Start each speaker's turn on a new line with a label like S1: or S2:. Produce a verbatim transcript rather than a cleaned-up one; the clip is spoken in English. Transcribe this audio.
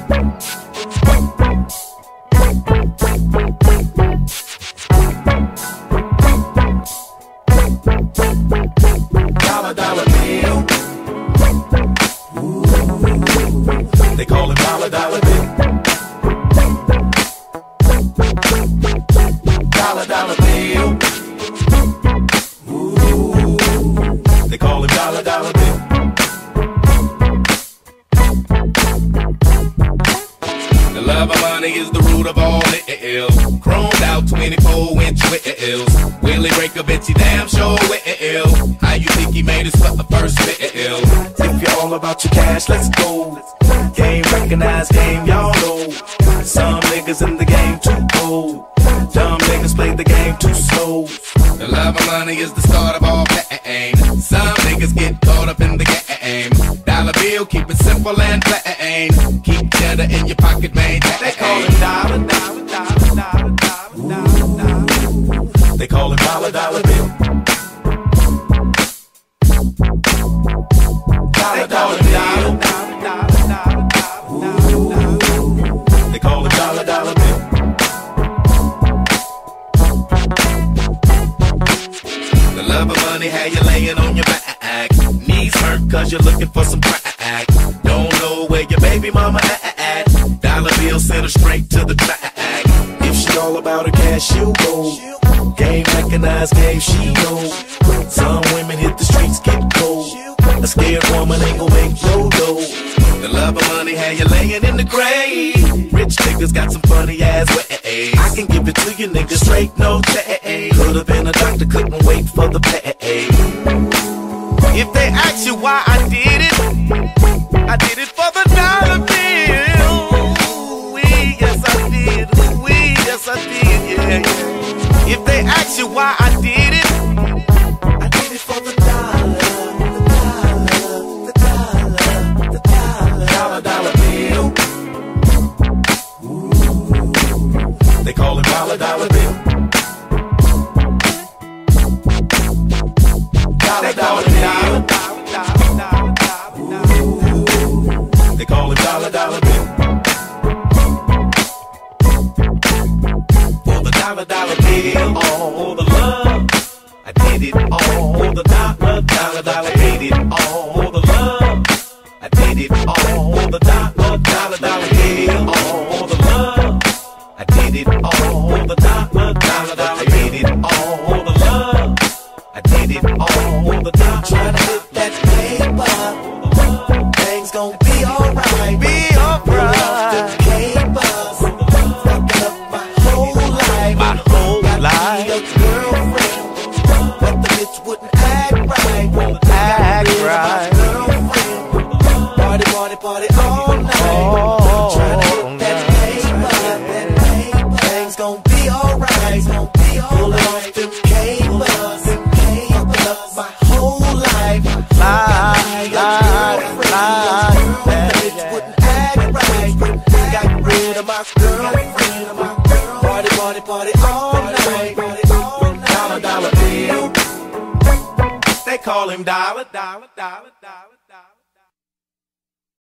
S1: Dollar, dollar bill. Ooh, they call him dollar, dollar bill. Dollar, dollar bill. Ooh, they call him dollar, dollar bill.
S2: The love of money is the root of all ill. Chromed out twenty-four inch wheels. Will he break a bitch? He damn sure will. How you think he made his first bill?
S1: If you're all about your cash, let's go. Game recognized, game y'all know. Some niggas in the game too old. Dumb niggas play the game too slow.
S2: The love of money is the start of all pain. Some niggas get caught up in the game. Dollar bill, keep it simple and plain. Keep cheddar in your pocket, man.
S1: They call him dollar, dollar, dollar, dollar, dollar, dollar. They call him dollar, dollar bill. Dollar, dollar bill. They call him dollar, dollar bill.
S2: The love of money, how you laying on your back. Knees hurt cause you're looking for some crack. Don't know where your baby mama at. Dollar bill send her straight to the track.
S1: If she all about her cash, she'll go. Game recognized, game she know. Some women hit the streets, get cold. A scared woman ain't gon' make no dough.
S2: The love of money, how you laying in the grave. Rich niggas got some funny ass ways.
S1: I can give it to you niggas straight, no change. Could've been a doctor, couldn't wait for the pay.
S3: If they ask you why I did it, I did it for the dollar bill. Ooh-wee, yes I did. Ooh-wee, yes I did, yeah, yeah. If they ask you why I did it,
S1: I did it for the dollar, the dollar, the dollar, the dollar, dollar, dollar bill. Ooh, they call him dollar, dollar bill. Dollar, dollar bill. They call him dollar, dollar bill. For the dollar, dollar bill, all the love, I did it all. For the dollar, dollar, dollar, did it all. For the love, I did it all. For the dollar, dollar, dollar bill, all the love, I did it all. For the dollar, dollar, dollar, did it all. For the love, I did it all. For the dollar, trying to hit that paper. Things gon' be alright,
S3: be alright.
S1: The capers, fucking up my whole life,
S3: My whole
S1: got
S3: life.
S1: me a girlfriend, but the bitch wouldn't act right.
S3: Act
S1: Got rid of my
S3: right.
S1: girlfriend. Party, party, party all night.
S3: Oh,
S1: Trying to hit that paper. Things gon' be alright. Pulling off them capers, fucking up my whole life.
S3: Life, life, life.
S1: Party, party, party all night. Dollar, dollar bill. They call him dollar, dollar, dollar, dollar.